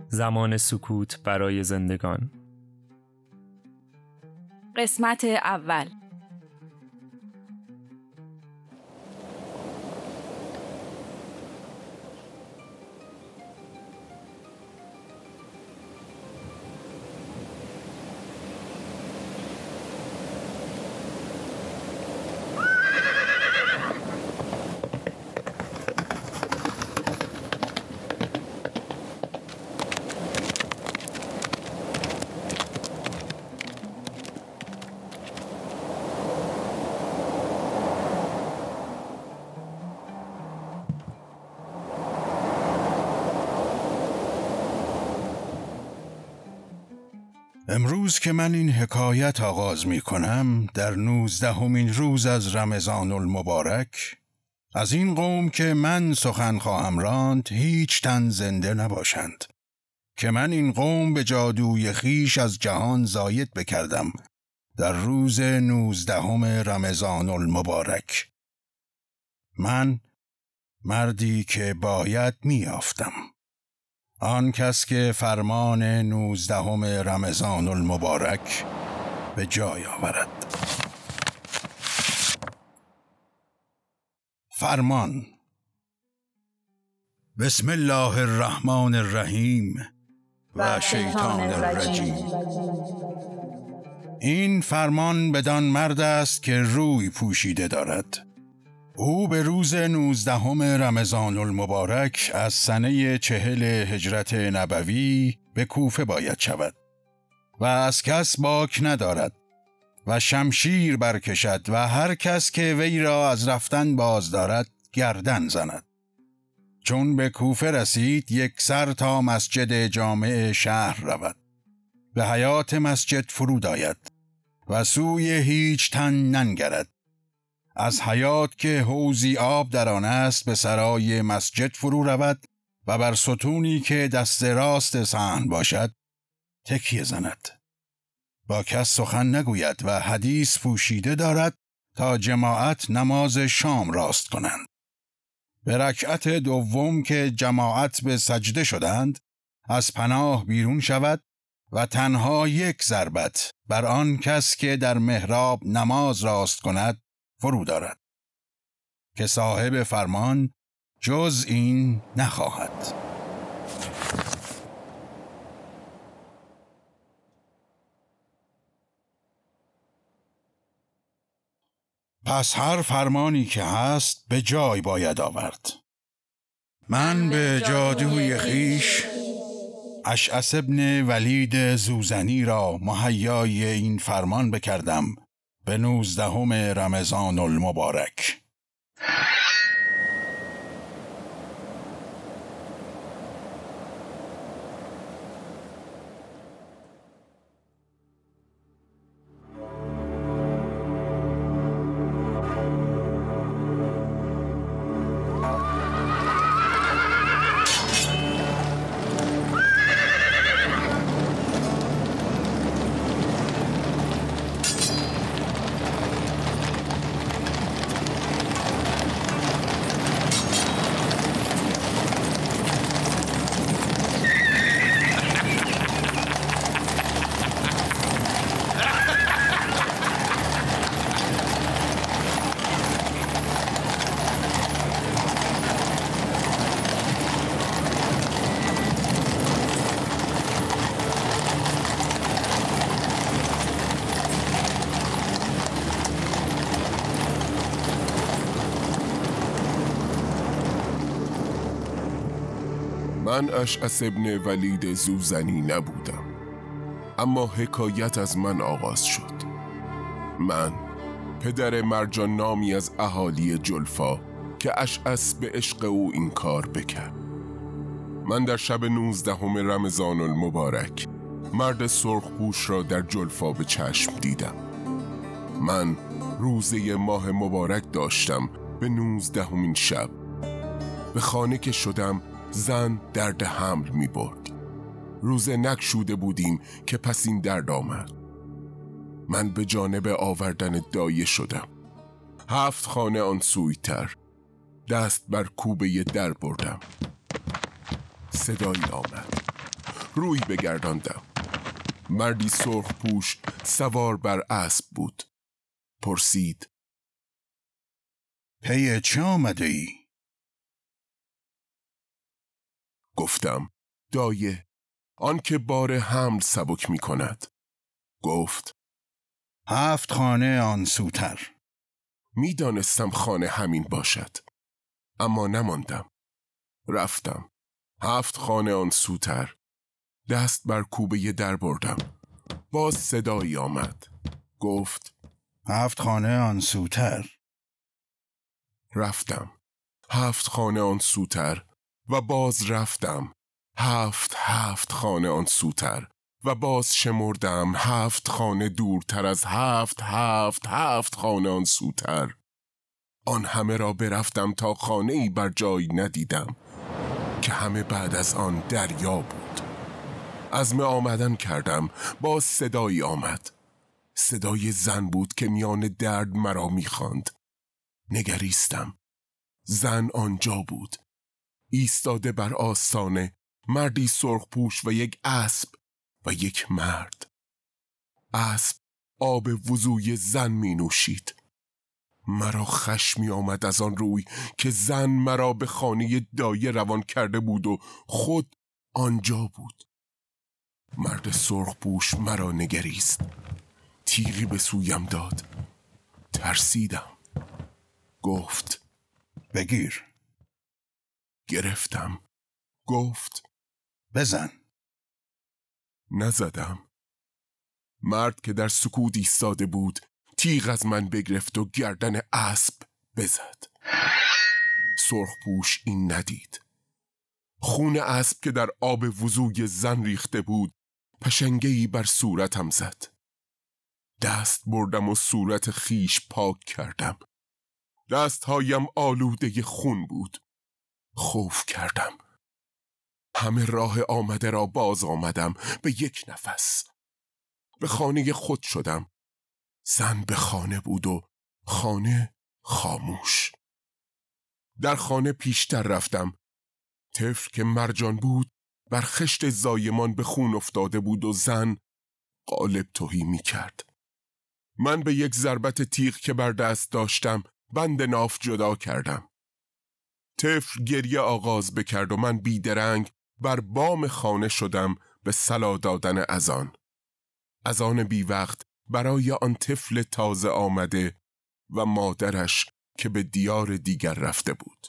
زمان سکوت برای زندگان. قسمت اول. امروز که من این حکایت آغاز می کنم در 19مین روز از رمضان المبارک، از این قوم که من سخن خواهم راند هیچ تن زنده نباشند، که من این قوم به جادوی خیش از جهان زاید بکردم در روز 19 رمضان المبارک. من مردی که باید میافتم، آن کس که فرمان 19 رمضان المبارک به جای آورد. فرمان. بسم الله الرحمن الرحیم و شیطان الرجیم. این فرمان بدان مرد است که روی پوشیده دارد. او به روز 19 رمضان المبارک از سنه 40 هجرت نبوی به کوفه باید شود و از کس باک ندارد و شمشیر برکشد و هر کس که وی را از رفتن باز دارد گردن زند. چون به کوفه رسید یک سر تا مسجد جامع شهر رود، به حیات مسجد فرود آید و سوی هیچ تن ننگرد. از حیات که حوضی آب در آن است به سرای مسجد فرو رود و بر ستونی که دست راست صحن باشد تکیه زند. با کس سخن نگوید و حدیث پوشیده دارد تا جماعت نماز شام راست کنند. به رکعت دوم که جماعت به سجده شدند از پناه بیرون شود و تنها یک ضربت بر آن کس که در محراب نماز راست کند فرو دارد، که صاحب فرمان جز این نخواهد. پس هر فرمانی که هست به جای باید آورد. من به جادوی خیش اشعث ابن ولید زوزنی را مهیای این فرمان بکردم به 19 رمضان المبارک. من اشعث ابن ولید زوزنی نبودم، اما حکایت از من آغاز شد. من پدر مرجان نامی از اهالی جلفا که اشعث به عشق او این کار بکرد. من در شب 19 رمضان المبارک مرد سرخپوش را در جلفا به چشم دیدم. من روزه ماه مبارک داشتم به 19مین شب. به خانه که شدم زن درد حمل می برد. روزه نگشوده بودیم که پس این درد آمد. من به جانب آوردن دایه شدم. 7 خانه آن سویتر دست بر کوبه در بردم. صدایی آمد. روی بگرداندم. مردی سرخ پوش سوار بر اسب بود. پرسید: پی چه آمده ای؟ گفتم: دایه، آن که بار حمل سبک می کند. گفت: 7 خانه آن سوتر. می دانستم خانه همین باشد، اما نماندم. رفتم 7 خانه آن سوتر. دست بر کوبه در بردم. باز صدایی آمد. گفت: 7 خانه آن سوتر. رفتم 7 خانه آن سوتر و باز رفتم 7 خانه آن سوتر و باز شمردم 7 خانه دورتر از 7 خانه آن سوتر. آن همه را برفتم تا خانه‌ای بر جای ندیدم که همه بعد از آن دریا بود. عزم آمدن کردم. باز صدایی آمد. صدای زن بود که میان درد مرا می‌خواند. نگریستم. زن آنجا بود. ایستاده بر آستانه مردی سرخپوش و یک اسب و یک مرد. اسب آب وضوی زن می نوشید. مرا خشمی آمد از آن روی که زن مرا به خانه دایه روان کرده بود و خود آنجا بود. مرد سرخپوش مرا نگریست. تیغی به سویم داد. ترسیدم. گفت: بگیر. گرفتم. گفت: بزن. نزدم. مرد که در سکوت ایستاده بود تیغ از من بگرفت و گردن اسب بزد. سرخپوش این ندید. خون اسب که در آب وضوی زن ریخته بود پشنگه‌ای بر صورتم زد. دست بردم و صورت خیش پاک کردم. دستهایم آلوده خون بود. خوف کردم. همه راه آمده را باز آمدم به یک نفس. به خانه خود شدم. زن به خانه بود و خانه خاموش. در خانه پیشتر رفتم. طفل که مرجان بود بر خشت زایمان به خون افتاده بود و زن قالب تهی می کرد. من به یک ضربت تیغ که بر دست داشتم بند ناف جدا کردم. طفل گریه آغاز بکرد و من بیدرنگ بر بام خانه شدم به صلا دادن اذان. اذان بی وقت برای آن طفل تازه آمده و مادرش که به دیار دیگر رفته بود.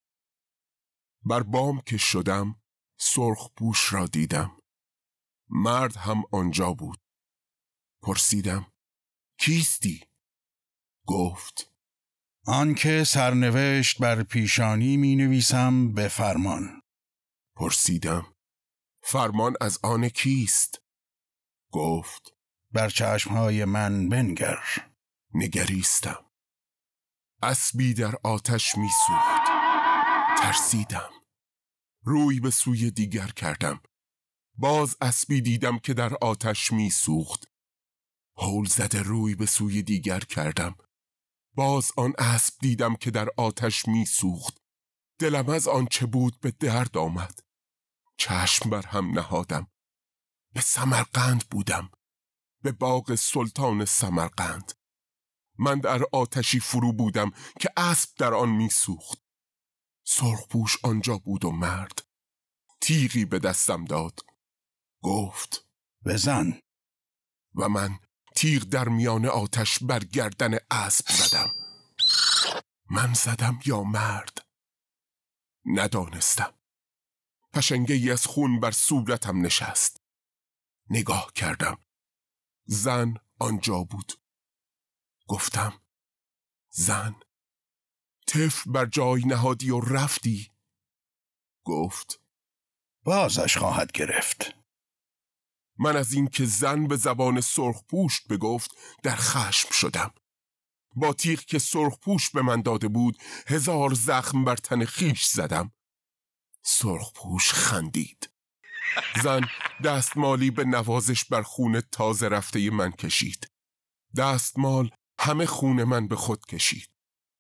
بر بام که شدم سرخپوش را دیدم. مرد هم آنجا بود. پرسیدم: کیستی؟ گفت: آن که سرنوشت بر پیشانی می نویسم به فرمان. پرسیدم: فرمان از آن کیست؟ گفت: بر چشمهای من بنگر. نگریستم. اسبی در آتش می سوخت. ترسیدم. روی به سوی دیگر کردم. باز اسبی دیدم که در آتش می سوخت. هول زده روی به سوی دیگر کردم. باز آن اسب دیدم که در آتش می سوخت. دلم از آنچه بود به درد آمد. چشم بر هم نهادم. به سمرقند بودم. به باغ سلطان سمرقند. من در آتشی فرو بودم که اسب در آن می سوخت. سرخپوش آنجا بود و مرد. تیغی به دستم داد. گفت: بزن. و من تیغ در میان آتش بر گردن اسب زدم. من زدم یا مرد؟ ندانستم. پشنگه‌ای از خون بر صورتم نشست. نگاه کردم. زن آنجا بود. گفتم: زن، طفل بر جای نهادی و رفتی؟ گفت: بازش خواهد گرفت. من از این که زن به زبان سرخپوش بگفت در خشم شدم. با تیغ که سرخپوش به من داده بود 1000 زخم بر تن خیش زدم. سرخپوش خندید. زن دستمالی به نوازش بر خون تازه رفته من کشید. دستمال همه خون من به خود کشید.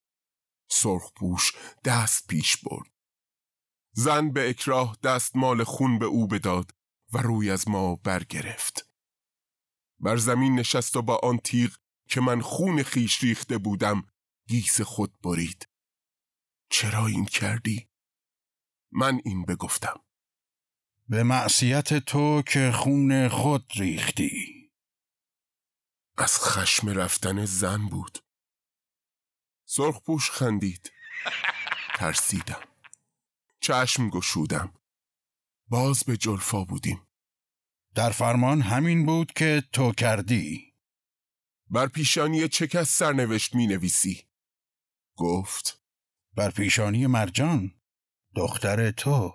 سرخپوش دست پیش برد. زن به اکراه دستمال خون به او بداد و روی از ما برگرفت. بر زمین نشست و با آن تیغ که من خون خیش ریخته بودم گیس خود برید. چرا این کردی؟ من این بگفتم. به معصیت تو که خون خود ریختی. از خشم رفتن زن بود. سرخپوش خندید. ترسیدم. چشم گشودم. باز به جلفا بودیم. در فرمان همین بود که تو کردی. بر پیشانی چه کس سرنوشت می نویسی؟ گفت بر پیشانی مرجان، دختر تو.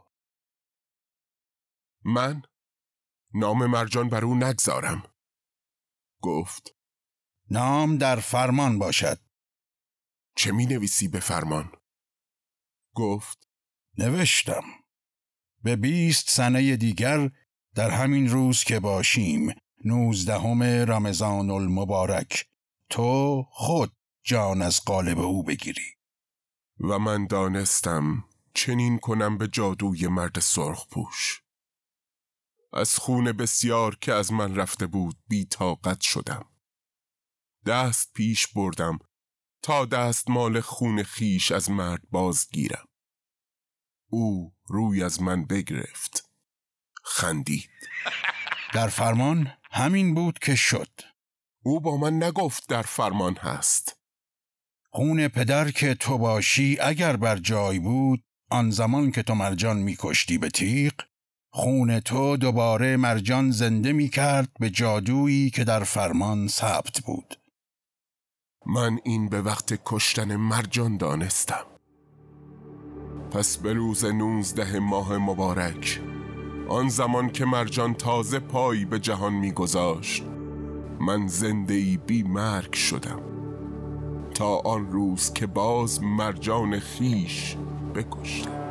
من نام مرجان بر او نگذارم. گفت نام در فرمان باشد. چه می نویسی به فرمان؟ گفت نوشتم به 20 سنه دیگر در همین روز که باشیم 19 رمضان المبارک تو خود جان از قالب او بگیری. و من دانستم چنین کنم به جادوی مرد سرخپوش. از خون بسیار که از من رفته بود بی طاقت شدم. دست پیش بردم تا دست مال خون خیش از مرد بازگیرم. او روی از من بگرفت. خندید. در فرمان همین بود که شد. او با من نگفت در فرمان هست. خون پدر که تو باشی اگر بر جای بود، آن زمان که تو مرجان می کشتی به تیغ، خون تو دوباره مرجان زنده می کرد به جادویی که در فرمان ثبت بود. من این به وقت کشتن مرجان دانستم. پس به روز 19 ماه مبارک، آن زمان که مرجان تازه پایی به جهان می گذاشت، من زنده‌ای بی مرگ شدم تا آن روز که باز مرجان خیش بکشتم.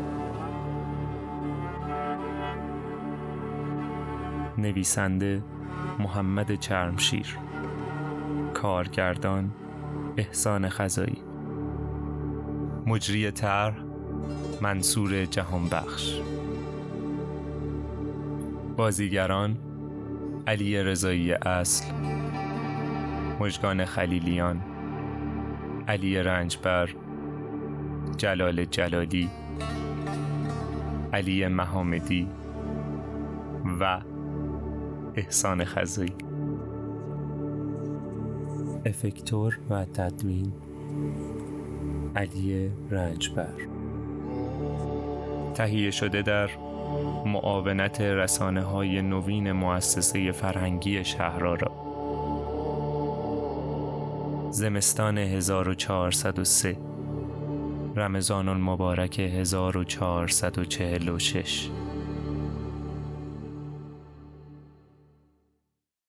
نویسنده محمد چرمشیر، کارگردان احسان خزایی، مجری طرح منصور جهانبخش، بازیگران علی رضایی اصل، مژگان خلیلیان، علی رنجبر، جلال جلالی، علی محمدی و احسان خزایی. افکتور و تدوین علی رنجبر. تهیه شده در معاونت رسانه‌های نوین مؤسسه فرهنگی شهرآرا. زمستان 1403، رمضان المبارک 1446.